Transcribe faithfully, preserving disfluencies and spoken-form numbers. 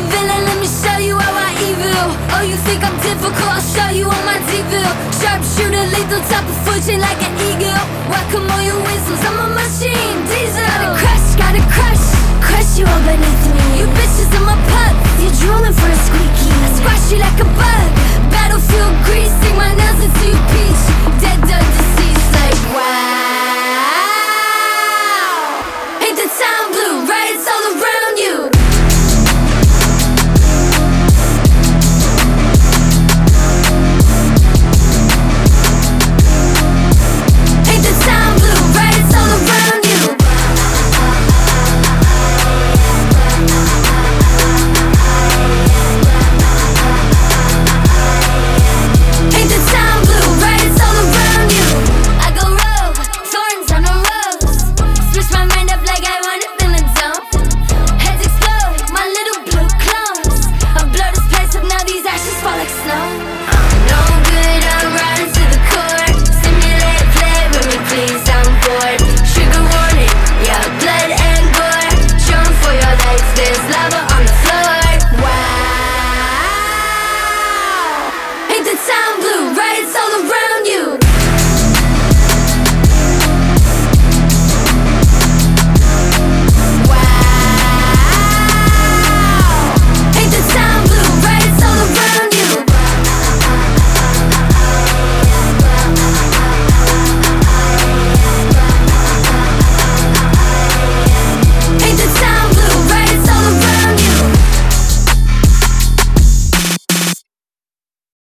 villain, let me show you how I evil. Oh, you think I'm difficult, I'll show you on my D-Ville. Sharpshooter, lethal, top of food chain like an eagle. Welcome all your whistles, I'm a machine, diesel. Gotta crush, gotta crush, crush you all beneath me. You bitches in my pup, you're drooling for a squeaky. I squash you like a